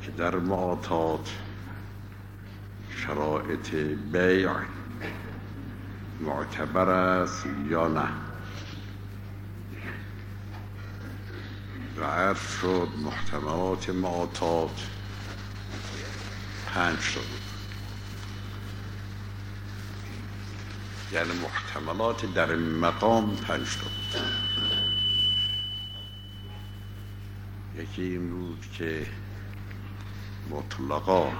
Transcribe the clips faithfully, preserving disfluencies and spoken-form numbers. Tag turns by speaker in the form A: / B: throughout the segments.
A: که در معاطات شرایط بیع معتبر است یا نه. و عرض شد محتملات معاطات پنج شد، یعنی محتملات در مقام پنج شد. یکی این بود که مطلقا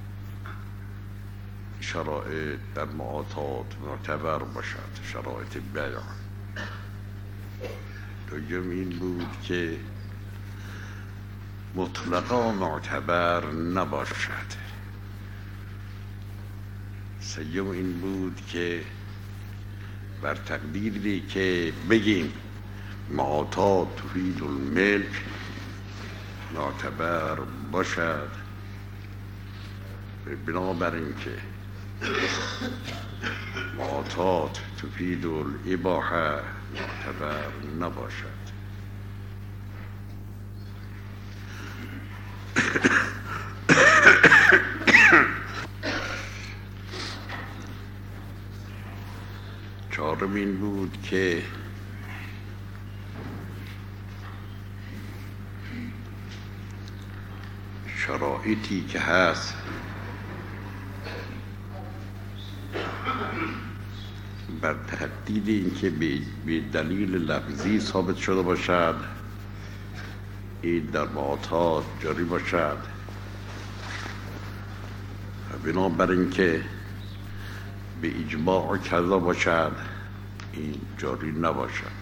A: شرایط در معاطات معتبر باشد، شرایط بیع. دوم این بود که مطلقا معتبر نباشد. سوم این بود که بر تقدیری که بگیم معاطات تفید الملک معتبر باشد، بنابر اینکه معاطات تفید الاباحه معتبر نباشد. چهارم این بود که شرایطی که هست بر تقدیر اینکه به دلیل لفظی ثابت شده باشد، این در معاطات جاری باشد، بنابر اینکه به اجماع کذا باشد، این جاری نباشد.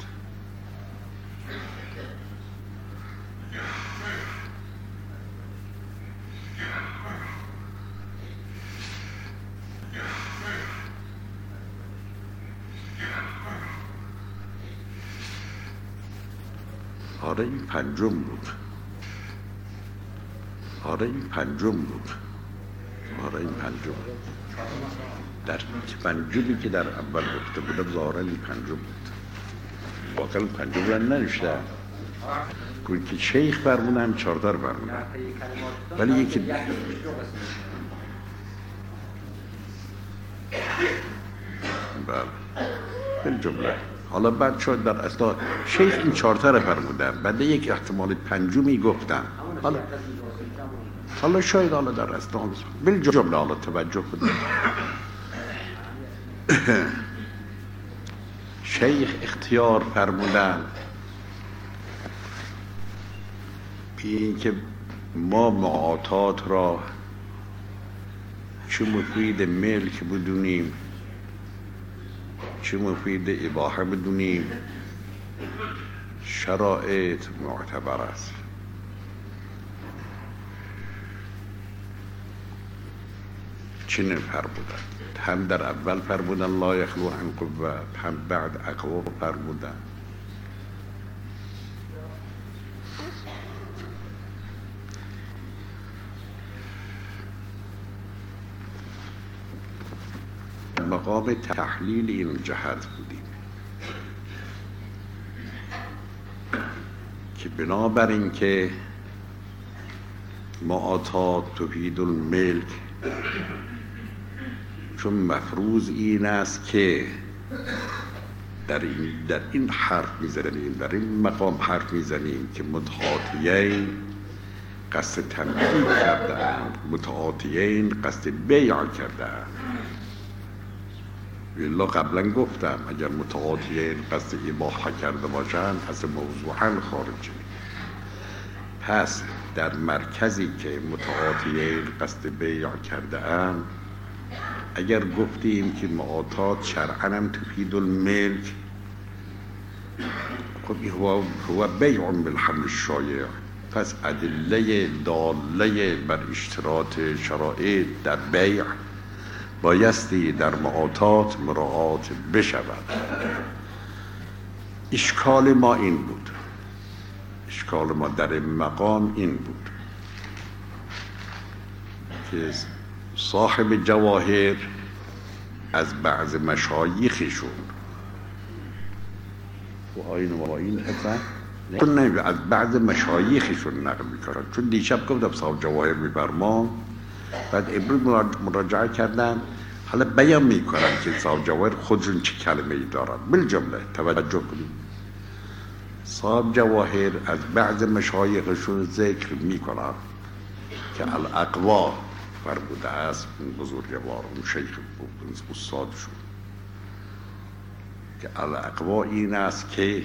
A: آره این پنجم بود. آره این پنجم بود. آره این پنجم در پنجمی که در اول گفته بودم ظاهرا این پنجم بود. واقعا پنجم رو ننوشته گوید که شیخ فرمودن چهارده رو فرمودن، ولی یکی بله این جمله. حالا بعد شاید در اصلا شیخ این چهارده رو فرمودن، بعد یک احتمال پنجمی گفتن. حالا حالا شاید حالا در اصلا بل جمله حالا توجه کنید. شیخ اختیار فرمودن این که ما معاطات را چه مفید ملک بدونیم چه مفید اباحه بدونیم، شرایط معتبر است. چنین فرمودن، هم در اول فرمودن لا یخلو عن قوه، هم بعد اقوا فرمودن. مقام تحلیل این جهت بودیم که بنابر این که معاطات تفید الملک، چون مفروض این است که در این, در این حرف میزنیم، در این مقام حرف میزنیم که متعاطیین قصد تملیک کرده اند، متعاطیین قصد بیع کرده اند. والله قبلا گفتم اگر متعاطیین قصد اباحه کرده باشند پس موضوعا خارجی. پس در مرکزی که متعاطیین قصد بیع کرده اند، اگر گفتیم که معاطات شرعاً هم تفید الملک، خب هو هو بیع بالحمل الشایع، پس ادله داله بر اشتراط شرایط در بیع بایستی در معاطات مراعات بشود. اشکال ما این بود، اشکال ما در مقام این بود که صاحب جواهر از بعض مشایخشون و آین و آین حسن چون از بعض مشایخشون نقل میکنن. چون دیشب گفتم صاحب جواهر میفرمان، بعد امروز مراجعه کردن، حالا بیان میکنن که صاحب جواهر خودشون چه کلمه ای دارن. بالجمله توجه کنید، صاحب جواهر از بعض مشایخشون ذکر میکنن که الاقوا فرموده است، اون بزرگوار، اون شیخ استادشون، که الاقوا این است که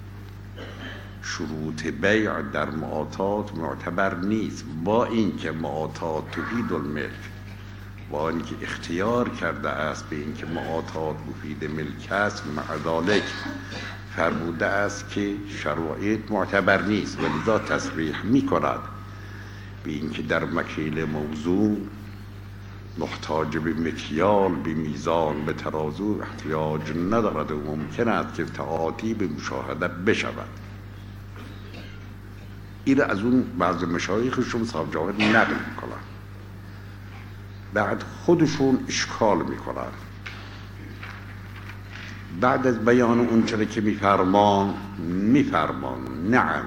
A: شروط بیع در معاطات معتبر نیست، با اینکه معاطات تفید الملک، با اینکه اختیار کرده است به اینکه معاطات مفید ملک است، مع ذلک فرموده است که شرایط معتبر نیست، ولذا تصریح می کند به اینکه در مکیل موزون محتاج به مکیال، به میزان، به ترازو احتیاج ندارد و ممکن است که تعاطی به مشاهده بشود. این از اون بعض مشایخشون صاحب جواهر نقل میکنن، بعد خودشون اشکال میکنن. بعد از بیان اون چرا که میفرمان میفرمان نعم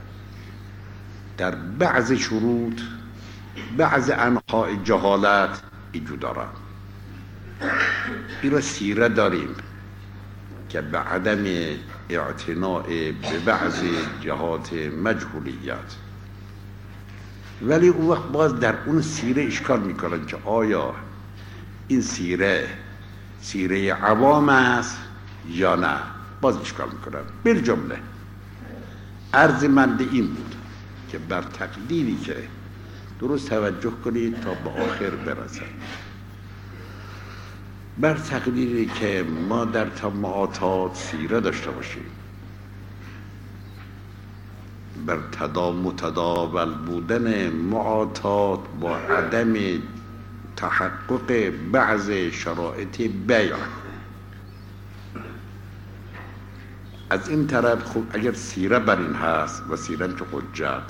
A: در بعض شروط بعض انواع جهالت ایجود دارن. این را سیره داریم که به عدم اعتناء به بعض جهات مجهولیت، ولی اون وقت باز در اون سیره اشکال میکنن که آیا این سیره سیره عوام است یا نه، باز اشکال میکنن. بالجمله عرض من این بود که بر تقدیری که درست توجه کنید تا به آخر برسد، بر تقدیری که ما در تماعاتات سیره داشته باشیم، بر تدا متداول بودن معاطات با عدم تحقق بعض شرایط بیع، از این طرف خب اگر سیره بر این هست و سیره که حجت،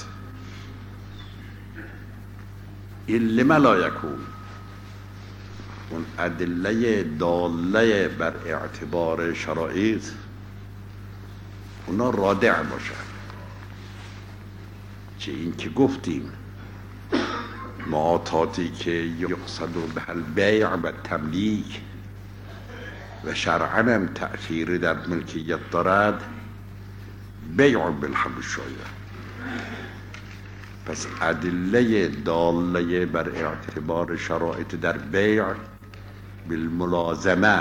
A: این لما لا یکون اون ادله داله بر اعتبار شرایط اونا رادع باشن، چه این که گفتیم معاطاتی که یقصد به البیع و تملیک و شرعاً هم تأثیر در ملکیت دارد، بیع بالحب شاید. پس ادله داله بر اعتبار شرایط در بیع بالملازمه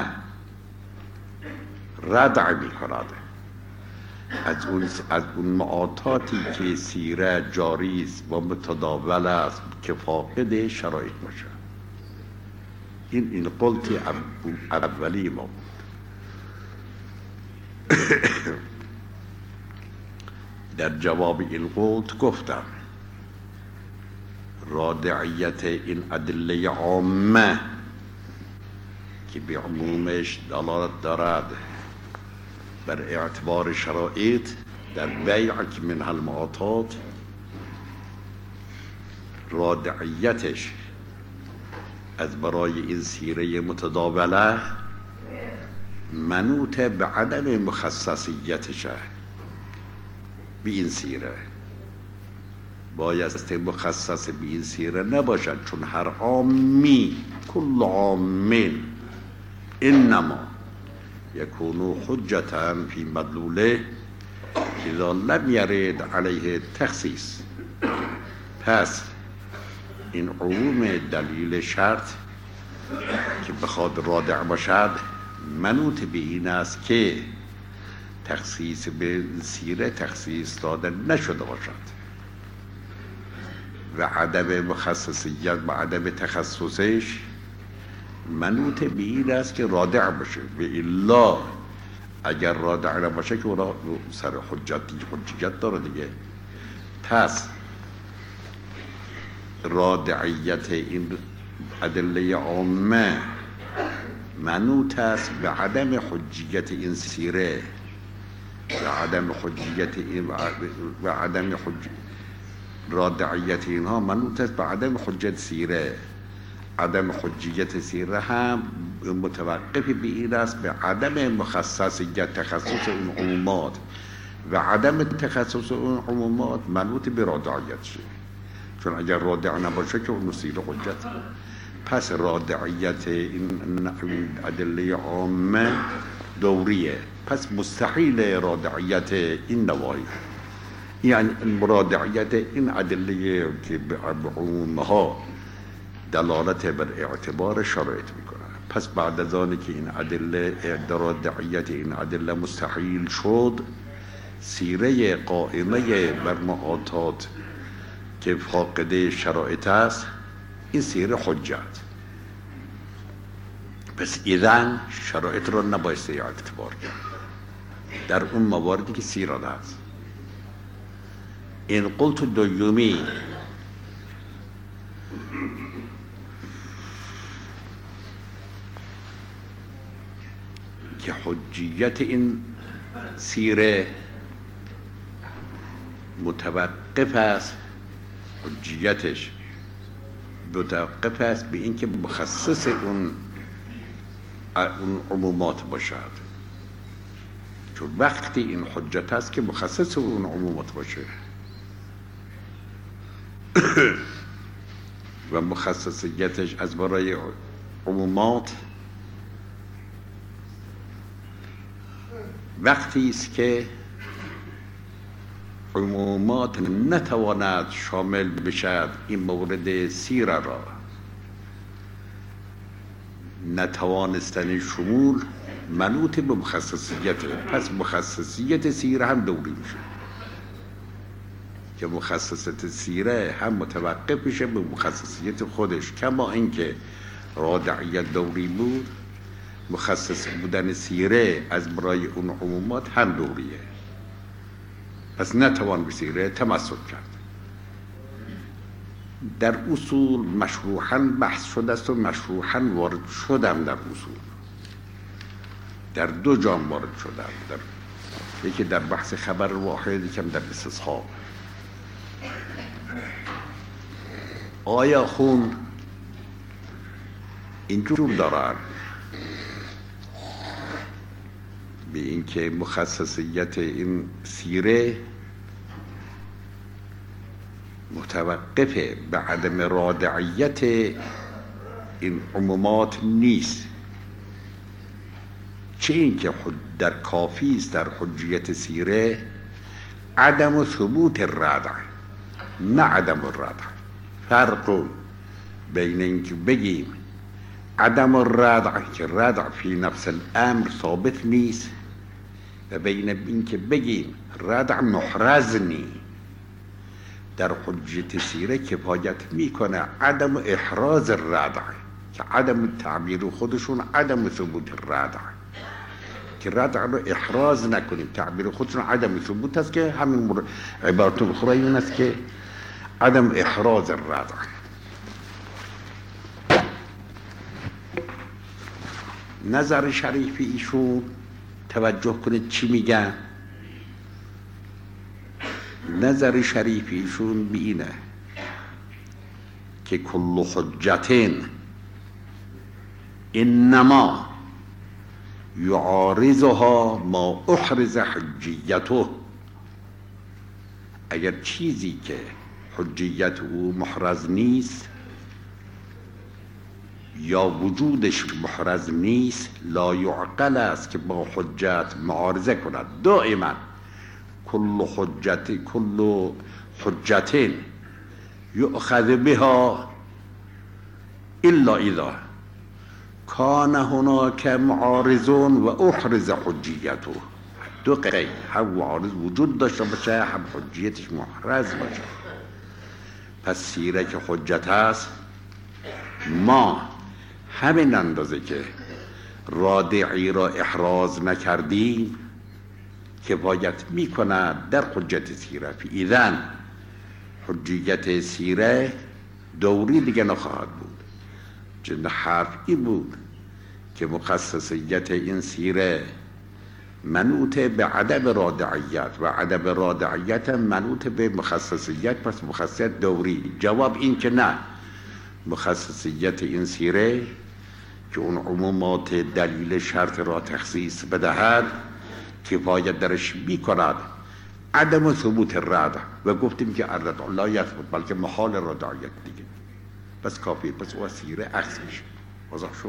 A: ردع می کند از اون از اون معاطاتی که سیره جاری است و متداول است که فاقد شرایط باشه. این این قلت اولی ما بود. در جواب این قلت گفتم رادعیت این ادله عامه که به عمومش دلالت دارد بر اعتبار شرایط در بیع که من المعاطات، رادعیتش از برای این سیره متداوله منوط به عدم مخصصیتشه. به این سیره بایست مخصص به این سیره نباشد، چون هر عامی کل عامین انما یکونو حجتا فی مدلوله اذا لم یرد علیه تخصیص. پس این عموم دلیل شرط که بخواد رادع باشد منوط به این است که تخصیص به سیره تخصیص داده نشده باشد و عدم مخصصیت و عدم تخصصش منوط به این است که رادع باشه. و الا اگر رادع نباشه که اونا سر حجتی حجیت داره دیگه. پس رادعیت این ادله عامه منوط است به عدم حجیت این سیره و عدم حجیت این و عدم حج رادعیت اینها منوط است به عدم حجیت سیره. عدم حجیت سیره هم متوقف به این است به عدم مخصصیت تخصص این عمومات و عدم تخصص اون عمومات منوط به رادعیت شه، چون اگر رادع نباشه که اون سیر حجت. پس رادعیت این ادله عامه دوریه، پس مستحیل رادعیت این نواهی، یعنی رادعیت این ادله که به عمومها دلالت بر اعتبار شرایط میکنه. پس بعد از آنی که این ادله رادعیت این ادله مستحیل شد، سیره قائمه بر معاطات که فاقده شرایط است این سیره حجت. پس اذن شرایط را نبایسته اعتبار کرد در اون مواردی که سیره هست. این قلت دویومی که حجیت این سیره متوقف است، حجیتش متوقف است به اینکه مخصص اون اون عمومات باشد، چون وقتی این حجت است که مخصص اون عمومات باشه و مخصصیتش از برای عمومات وقتی است که عمومات نتواند شامل بشد این مورد سیره را، نتوانستن شمول منوط به مخصصیت. پس مخصصیت سیره هم دوری میشه که مخصصیت سیره هم متوقف میشه به مخصصیت خودش، کما اینکه رادعیت دوری بود مخصص بودن سیره از برای اون عمومات هم دوریه. پس نتوان به سیره تمسک کرد. در اصول مشروحاً بحث شده است و مشروحاً وارد شدم در اصول، در دو جام وارد شدم، در یکی در بحث خبر واحد، یکم در استصحاب. آیا خون اینجور دارن به اینکه مخصصیت این سیره متوقفه به عدم رادعیت این عمومات نیست، چه اینکه در کافی است در حجیت سیره عدم ثبوت الردع نه عدم الردع. فرق بین اینکه بگیم عدم الردع که ردع فی نفس الامر ثابت نیست و بین اینکه بگیم ردع محرز نیست. در حجیت سیره کفایت میکنه عدم احراز الردع که عدم تعبیر خودشون عدم ثبوت الردع، که ردع رو احراز نکنیم، تعبیر خودشون عدم ثبوت است که همین عبارت اخرى این است که عدم احراز الردع. نظر شریف ایشون توجه کنید چی میگن. نظر شریف ایشون بینه که کل حجتین انما یعارضها ما احرز حجیته. اگر چیزی که حجیت او محرز نیست یا وجودش محرز نیست لا یعقل است که با حجت معارضه کند. دائما کل حجت کل حجتین یؤخذ بها الا اذا کان هناک معارض و احرز حجیته. دو قید، هم معارض وجود داشته باشه هم حجیتش محرز باشه. پس سیره که حجت هست ما همین اندازه که رادعی را احراز نکردیم کفایت میکند در حجت سیره. فی اذن حجیت سیره دوری دیگه نخواهد بود. چون حرف این بود که مخصصیت این سیره منوط به عدم رادعیت و عدم رادعیت منوط به مخصصیت، پس مخصصیت دوری. جواب این که نه، مخصصیت این سیره که اون عمومات دلیل شرط را تخصیص بدهد کفایت درش می کند عدم ثبوت الرد و گفتیم که الرد لا یثبت بلکه محال رجعیت دیگه، پس کافی، پس او سیره عکس میشه. واضح شد؟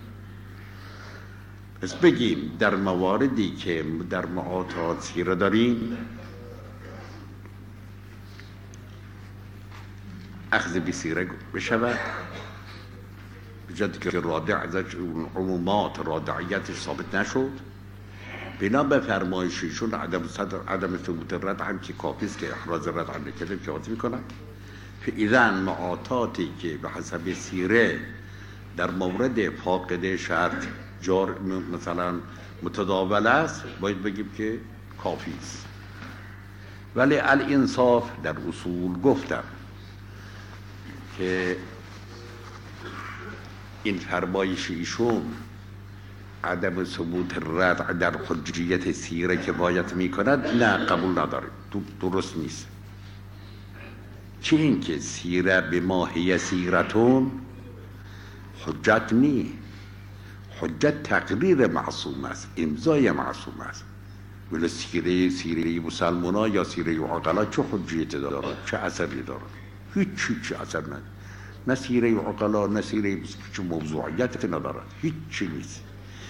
A: پس بگیم در مواردی که در معاطات سیره داریم اخذ بی سیره بشود، بجد که رادع ازش عمومات رادعیتش ثابت نشد، بنا به فرمایششون عدم صدر عدم ثبوت رد هم که کافی است که احراز رد هم نکرده کفایت میکنن. فاذا معاطاتی که به حسب سیره در مورد فاقد شرط جار مثلا متداول است باید بگیم که کافی است. ولی الانصاف در اصول گفتم که این فرمایش ایشون عدم ثبوت رد در حجیت سیره که باید میکند نه قبول نداره، درست نیست. چه این که سیره به ماهی سیرتون حجت نی، حجت تقریر معصوم است، امضای معصوم است. ولی سیره سیره مسلمانا یا سیره عقلا چه حجیت دارد، چه اثری دارد؟ هیچ چی اثر ندارد، نه سیره عقلا نه سیره چه موضوعیت ندارد، هیچ چی نیست.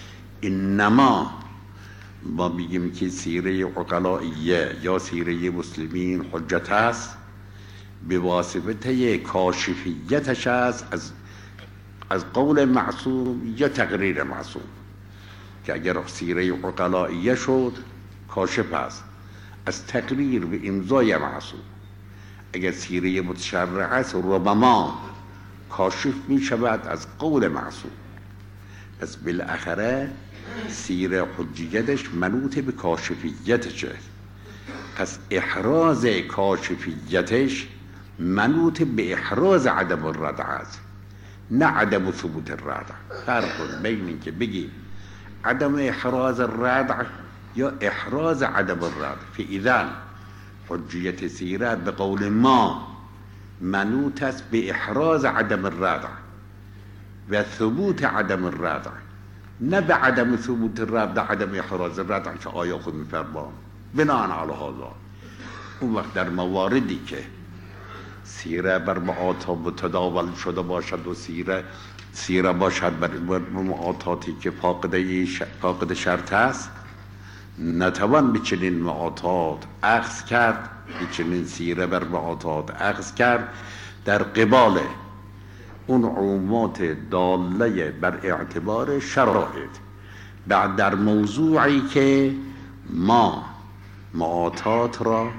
A: انما ما میگیم که سیره عقلائیه یا سیره مسلمین حجت است به واسطه کاشفیتش است از از قول معصوم یا تقریر معصوم، که اگر سیره عقلائیه شد کاشف است از تقریر به امضای معصوم. اگر سیره متشرع است ربما کاشف می شود از قول معصوم. پس بالاخره سیره حجیتش منوط به کاشفیتشه، پس احراز کاشفیتش منوط به احراز عدم الردع است، نه عدم ثبوت الردع. فرق بین این که بگیم عدم احراز الردع یا احراز عدم الردع. فاذا حجیت سیره به قول ما منوط است به احراز عدم الردع و ثبوت عدم الردع، نه به عدم ثبوت الردع عدم احراز الردع که آیا خود میفرما. بناء علی هذا اون وقت در مواردی که سیره بر معاطات متداول شده باشد و سیره سیره باشد بر معاطاتی که فاقد فاقد شرط است، نتوان به چنین معاطات اخذ کرد، به چنین سیره بر معاطات اخذ کرد در قبال اون عمومات داله بر اعتبار شرایط. بعد در موضوعی که ما معاطات را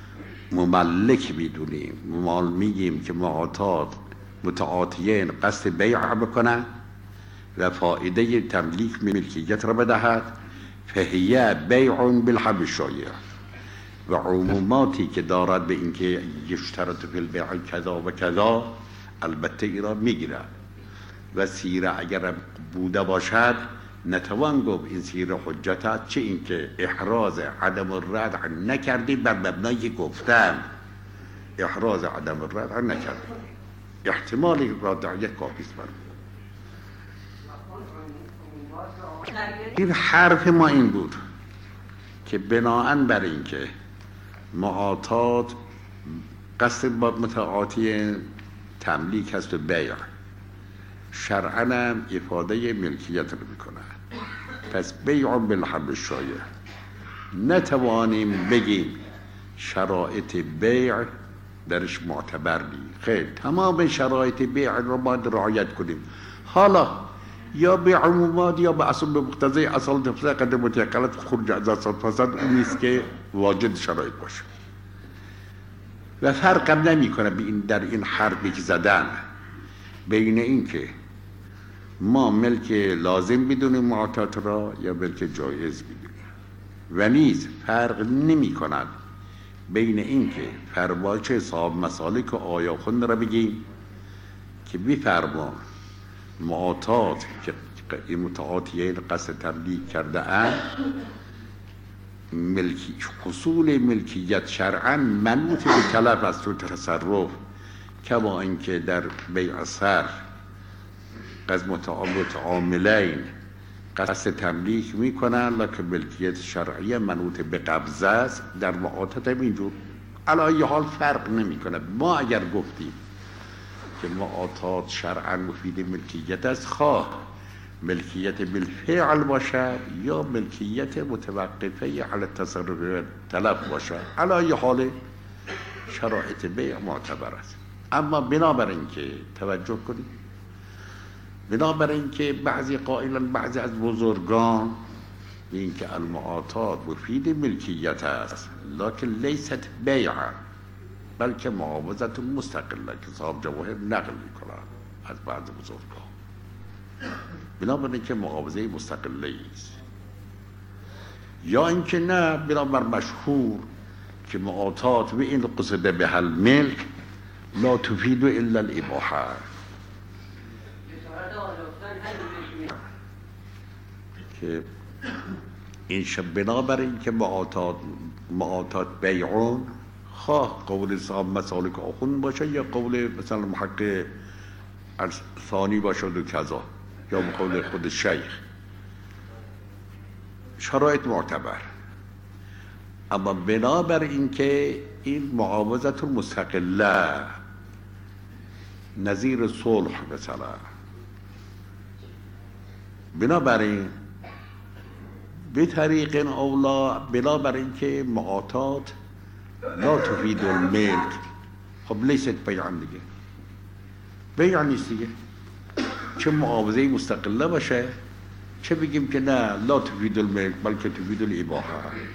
A: مملک میدونیم، ما میگیم که معاطات متعاطیین قصد بیع بکنن و فائده تملیک ملکیت را بدهد، فهیه بیع بالحب الشایع. و عموماتی که دارد به اینکه یشترط فی البیع کذا و کذا البته ای را میگیرد. و سیره اگر بوده باشد نتوان گفت این سیره حجت است، چه اینکه احراز عدم الردع نکردی بر مبنای که گفتم احراز عدم الردع نکردی، احتمال رادعیت کافی است. این حرف ما این بود که بناهن بر این که معاطات قصد با متعاطی تملیک هست و بیع، شرعاً هم افاده ملکیت رو میکنه، پس بیع بالحب الشایع. نتوانیم بگیم شرایط بیع درش معتبر نی، خیر تمام شرایط بیع رو باید رعایت کنیم. حالا یا به عمومات یا به اصل به مقتضای اصل تفسیر قد متیقنت خروج از اصل فساد اون نیست که واجد شرایط باشه. و فرقم نمی کنه به این در این حرفی که زدن بین این که ما ملک لازم بدونیم معاطات را یا ملک جایز بدونیم، و نیز فرق نمی کند بین این که فرمایش صاحب مسالک و آیا خون را بگیم که بفرما معاطات که این متعاطیین قصد تملیک کرده اند ملکی حصول ملکیت شرعاً منوط به تلف است و تصرف، کما اینکه در بیع صرف قصد متعاملین قصد تملیک میکنن لکه ملکیت شرعی منوط به قبضه است. در معاطات هم اینجور علایه حال فرق نمیکنه. ما اگر گفتیم که معاطات شرعا مفید ملکیت است، خواه ملکیت بالفعل باشد یا ملکیت متوقفه علی تصرف تلف باشد، علایه حال شرایط بیع معتبر است. اما بنابر اینکه توجه کنید، بنابر اینکه بعضی قائلان، بعضی از بزرگان این که المعاطات مفید ملکیت است لکن لیست بیعا بلکه معاوضت مستقله که صاحب جواهر نقل میکنند از بعض بزرگان، بنابر اینکه معاوضه مستقله است. یا اینکه نه، بنابر مشهور که معاطات و این قصد به الملک لا تفید الا الاباحه، که این شب بنابر این که معاطات معاطات بیعون، خواه قول صاحب مسالک آخوند باشه یا قول مثلا محقق ثانی باشه و کذا یا قول خود شیخ، شرایط معتبر. اما بنابر این که این معاوضت مستقله نظیر صلح مثلا، بنابراین به طریق اولا، بنابر این که معاطات لا تفید الملک، خب لیست بیعن دیگه، بیعن نیست دیگه، چه معاوضه مستقله باشه چه بگیم که نه لا تفید الملک بلکه تفید الاباحه،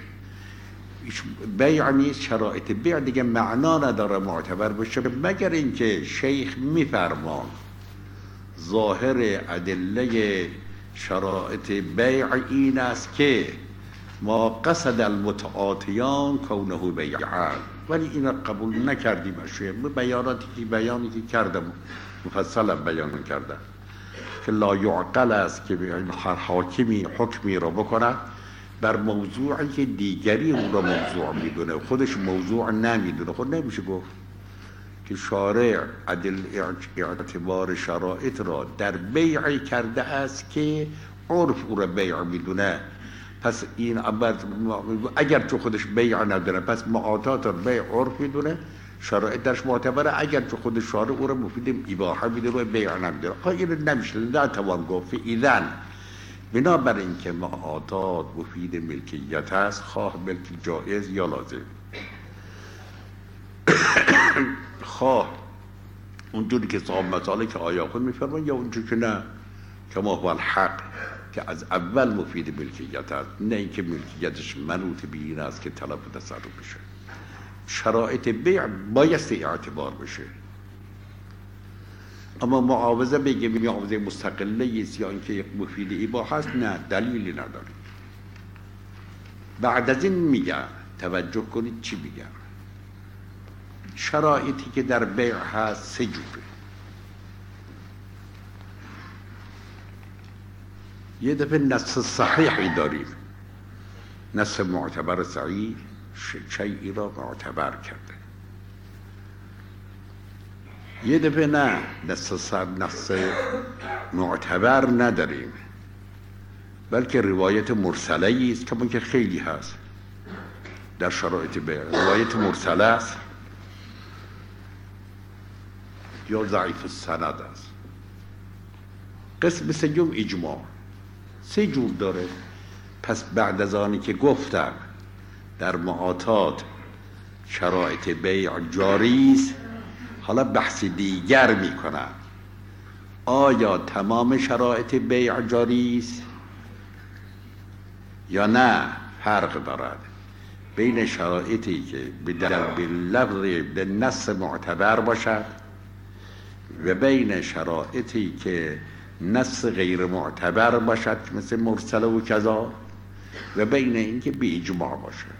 A: بیع نیست. شرایط بیع دیگه معنا نداره معتبر بشه، مگر اینکه شیخ میفرمان ظاهر ادله شرایط بیع این است که ما قصد المتعاطیان کونه بیعا، ولی این قبول نکردیم. اشیاء بیاناتی که بیانی که کردم مفصلا بیان کردم که لا یعقل است که هر حاکمی حکمی را بکنه بر موضوعی که دیگری اون را موضوع میدونه، خودش موضوع نمیدونه. خود نمیشه گفت که شارع عدل اعتبار شرایط را در بیع کرده است که عرف او را بیع میدونه، پس این اگر تو خودش بیع نداره پس معاطات را بیع عرف میدونه، شرایط درش معتبره. اگر تو خود شارع او را مفید اباحه میدونه بیع نمیدونه، این نمیشه، نتوان گفت. ایذن بنابر اینکه معاطات مفید ملکیت است، خواه ملک جائز یا لازم، خواه اونجوری که صاحب مسالک که آیا خود میفرمان یا اونجوری که نه کما هو الحق که از اول مفید ملکیت است، نه اینکه ملکیتش منوط به این است که طلب و تصرف بشه. شرایط بیع بایست اعتبار بشه. اما معاوضه بگه معاوضه مستقله است یا اینکه یک مفید اباحه است، نه، دلیلی نداره. بعد از این میگن، توجه کنید چی میگن، شرایطی که در بیع هست سه جوره. یه دفعه نص صحیحی داریم، نص معتبر صحیح شیئی را معتبر کرده. یه دفعه نه، نص نص معتبر نداریم بلکه روایت مرسله است، کما که خیلی هست در شرایط بیع. روایت مرسله است یا ضعیف السند است. قسم سوم اجماع، سه جور داره. پس بعد از آنی که گفتم در معاطات شرایط بیع جاری است، حالا بحث دیگر میکنم، آیا تمام شرایط بیع جاری است یا نه؟ فرق دارد بین شرایطی که به لفظ به نص معتبر باشد و بین شرایطی که نص غیر معتبر باشد مثل مرسله و کذا، و بین اینکه به اجماع باشد.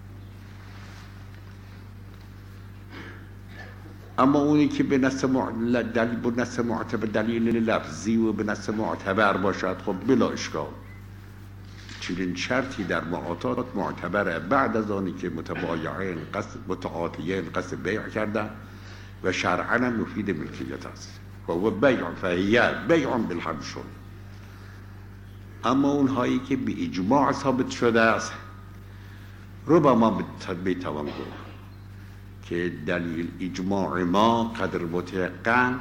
A: اما اونی که به نص معتبر دلیل لفظی و به نص معتبر باشد، خب بلا اشکال چنین شرطی در معاطات معتبره بعد از آنی که متبایعین قصد متعاطیین قصد بیع کردن و شرعاً مفید ملکیت است و هو بیع فهیه بیع بالحمشون. اما اونهایی که به اجماع ثابت شده است رو با ما میتوان گفت که دلیل اجماع ما قدر متیقن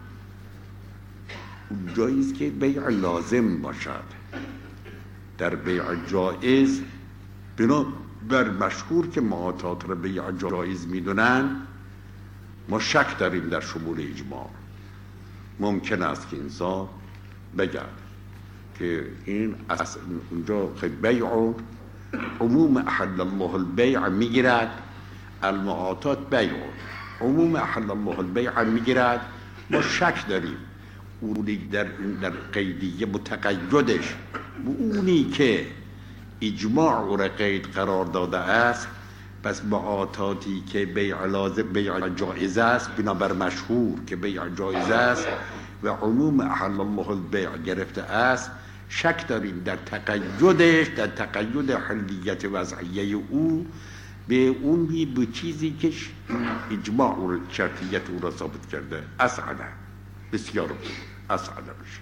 A: جایی است که بیع لازم باشد. در بیع جایز بنا بر مشهور که معاطات را بیع جایز میدونن ما شک داریم در شمول اجماع. ممکن است که انسان بگه که این اونجا بیع عموم احل الله البیع میگیرد، المعاطات بیع عموم احل الله البیع میگیرد. ما شک داریم اونی در در قیدیه متقیدش اونی که اجماع او را قید قرار داده است، پس معاطاتی که بیع لازم بیع جایز است بنابر مشهور که بیع جایز است و عموم احل الله البیع گرفته است، شک داریم در تقیدش، در تقید حلیت وضعیه او به اون به چیزی که اجماع و شرطیت او را ثابت کرده. اسعده بسیار اسعده بشه.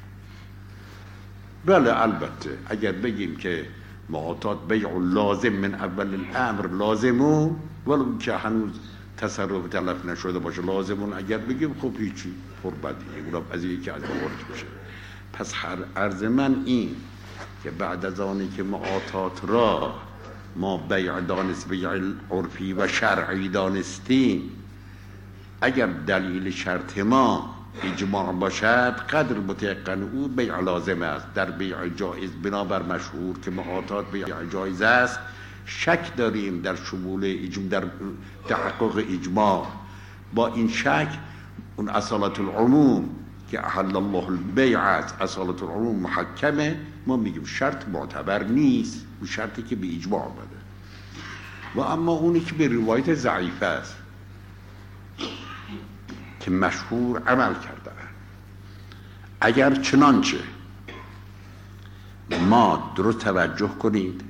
A: بله البته اگر بگیم که معاطات بیع لازم من اول الامر لازمون ولو که هنوز تصرف تلف نشده باشه لازمون اگر بگیم خب هیچی پربدیه اونم از یکی از موارد میشه. پس هر عرض من این که بعد از آنی که معاطات را ما بیع دانست بیع عرفی و شرعی دانستیم، اگر دلیل شرط ما اجماع باشد قدر متیقن او بیع لازم است. در بیع جایز بنابر مشهور که معاطات بیع جایز است شک داریم در شمول اجماع، در تحقق اجماع. با این شک اون اصالت العموم که احل الله البیع است، اصالت العموم محکمه، ما میگیم شرط معتبر نیست، اون شرطی که به اجماع بده. و اما اونی که به روایت ضعیفه است که مشهور عمل کرده، اگر چنانچه ما درست توجه کنید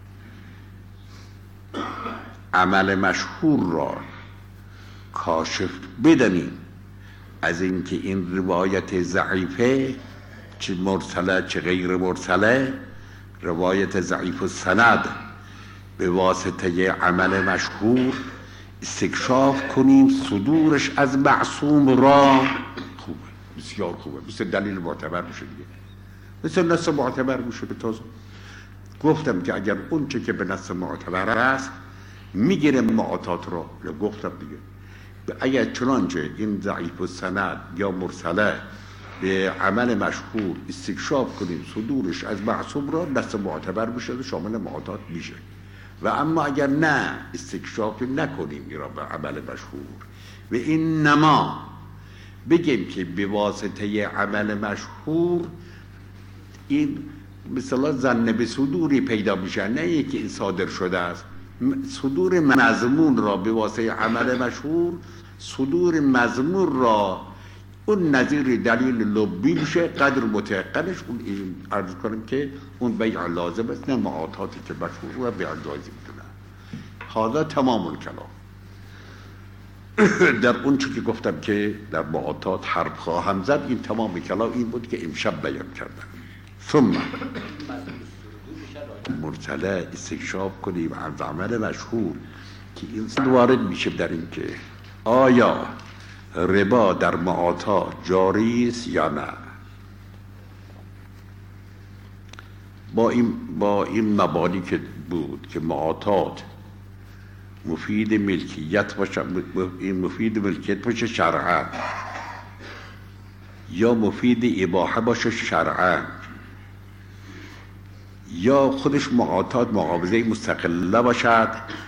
A: عمل مشهور را کاشف بدانیم از اینکه این روایت ضعیفه چه مرسله چه غیر مرسله، روایت ضعیف السند به واسطه عمل مشهور استکشاف کنیم صدورش از معصوم را، خوبه، بسیار خوبه، مثل دلیل معتبر میشه دیگه، مثل نص معتبر میشه. به تازه گفتم که اگر اون چه که به نص معتبر است میگیره معاطات را، یا گفتم دیگه اگر چنانچه این ضعیف السند یا مرسله به عمل مشهور استکشاف کنیم صدورش از معصوم را، نص معتبر میشه و شامل معاطات میشه. و اما اگر نه استکشاف نکنیم این را به عمل مشهور و این نما بگیم که به واسطه عمل مشهور این مثلا ظن به صدوری پیدا میشه، نه یکی این صادر شده است، صدور مضمون را به واسطه عمل مشهور، صدور مضمون را اون نظیر دلیل لبی میشه، قدر متيقنش اون عرض کنیم که اون بیع لازم است، نه معاطاتی که مشهور و بیع جایز میدونه. حالا تمام الکلام در اون چی که گفتم که در معاطات حرف خواهم زد، این تمام کلام این بود که امشب بیان کردم. ثم مرسله استکشاف کنیم از عمل مشهور که این وارد میشه در این که آیا ربا در معاطات جاری است یا نه. با این با این مبانی که بود که معاطات مفید ملکیت باشه، این مفید ملکیت باشه شرعاً یا مفید اباحه باشه شرعاً، یا خودش معاطات معاوضه مستقله باشد،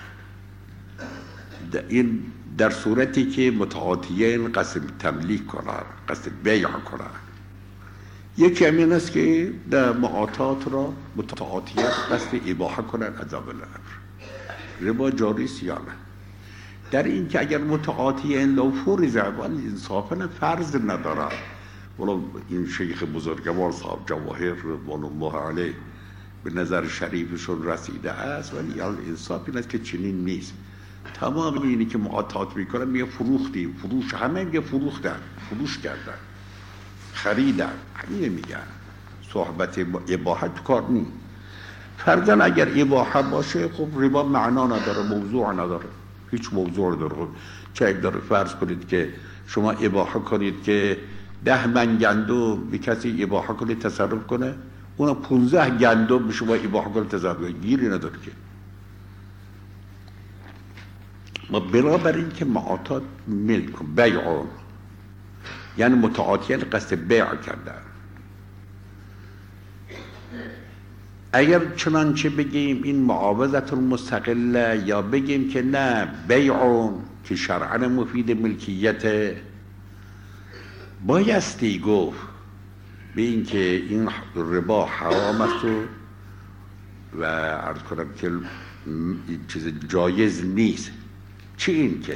A: این در صورتی که متعاطیین قصد تملیک کنند، قصد بیع کنند. یکی همین است که در معاطات را متعاطیین قصد اباحه کنند از اول امر. ربا جاری است یا نه؟ در این که اگر متعاطیین لو فرض ولی انصافا فرض ندارد، ولو این شیخ بزرگوار صاحب جواهر رضوان الله علیه به نظر شریفشون رسیده است، ولی انصاف این است که چنین نیست. تمام اینی که معاطات میکنن میگه فروختیم، فروش همه میگه فروختن، فروش کردن، خریدن، همین میگن، صحبت اباحت تو کار نیست. فرضاً اگر اباحه باشه خب ربا معنا نداره، موضوع نداره، هیچ موضوع نداره. خب چه داره فرض کنید که شما اباحه کنید که ده من گندم به کسی اباحه کنید تصرف کنه، اون پونزده گندم به شما اباحه کنید تصرف کنه، گیری نداره که. ما بنابراین که معاطات ملک بیعون یعنی متعاطیان قصد بیع کردن. اگر چنانچه بگیم این معاوضت مستقله یا بگیم که نه بیعون که شرعاً مفید ملکیت، بایستی گفت به این که این ربا حرام است و و عرض کنم که این چیز جایز نیست. چی این که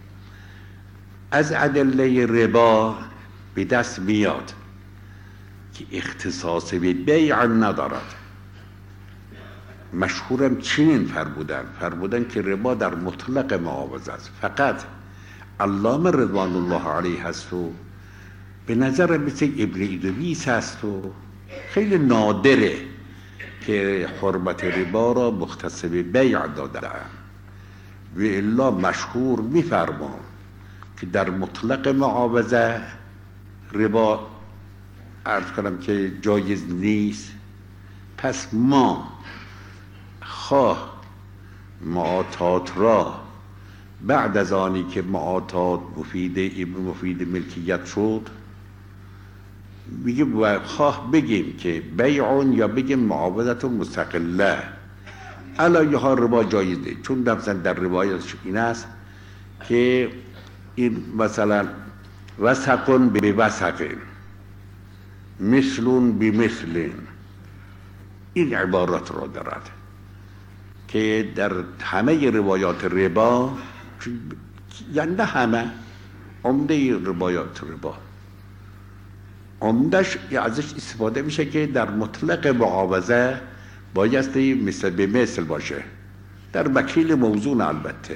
A: از ادله ربا به دست میاد که اختصاص به بیع ندارد. مشهورم چنین فرمودن فرمودن که ربا در مطلق معاوضه است. فقط علامه رضوان الله علیه هست و به نظر مثل ابن ادریس هست و خیلی نادره که حرمت ربا را مختص به بیع دادن. و الا مشهور میفرمان که در مطلق معاوضه ربا عرض کنم که جایز نیست. پس ما خواه معاطات را بعد از آنی که معاطات مفید مفید ملکیت شد میگیم و خواه بگیم که بیعون یا بگیم معاوضت مستقله، علیه ها ربا جایز نیست. چون مثلا در روایتش این است که این مثلا وسقون به وسقین مثلون به مثلین، این عبارت را دارد که در همه روایات ربا، یعنی نه همه، عمده روایات ربا عمدش ازش استفاده میشه که در مطلق معاوضه بایستی مثل به مثل باشه، در وکیل موزون البته.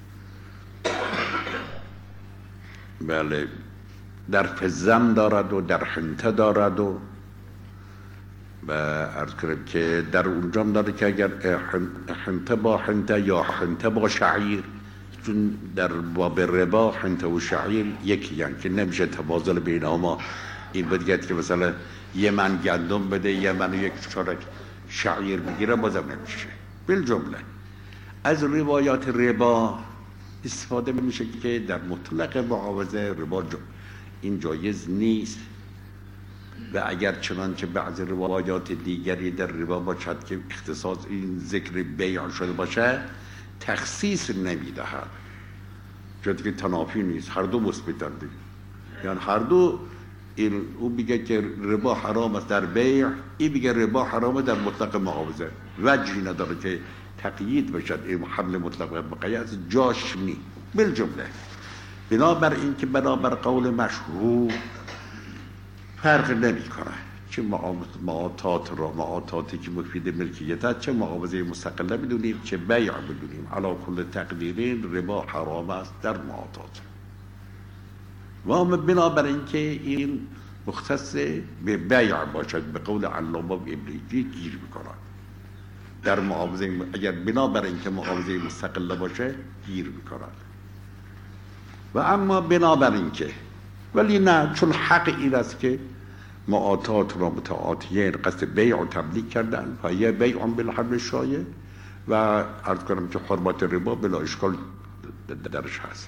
A: بله، در فزم دارد و در حنته دارد و و عرض کنم که در اونجا داره که اگر حنته با حنته یا حنته با شعیر، چون در باب ربا حنته و شعیر یکی، یعنی که نمیشه تبادل بینهما. این بگید که مثلا یه من گندم بده یه من یک چارک شعیر بگیره بازم نمیشه. بالجمله از روایات ربا استفاده میشه که در مطلق معاوضه ربا جا این جایز نیست. و اگر چنانچه بعض روایات دیگری در ربا باشد که اختصاص این ذکر بیع شده باشه، تخصیص نمیدهد، چون که تنافی نیست، هر دو مثبتند. یعنی هر دو، این او بگه که ربا حرام است در بیع، این بگه ربا حرام در مطلق معاوضه، وجهی نداره که تقیید بشد. این حمل مطلق مقید جاش نی. بالجمله بنابر این که بنابر قول مشهور فرق نمی کنه چه معاطات را معاطاتی که مفید ملکیت هست، چه معاوضه مستقله بدونیم چه بیع بدونیم، علا کل تقدیرین ربا حرام است در معاطات. و اما بنابر این که این مختص به بیع باشد، به قول علامه ابن گیر میکنن در معاوضه، اگر بنابر این که معاوضه مستقله باشه گیر میکنن. و اما بنابر این که ولی نه، چون حق این است که معاطات را متعاطیین قصد بیع و تملیک کردن و یه بیع بالحبل شایع و عرض کنم که حرمت ربا بلا اشکال درش هست.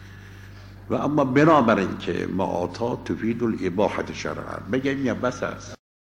A: و اما بنابر این که معاطات تفید الاباحت شرعا، بگیم یا بس است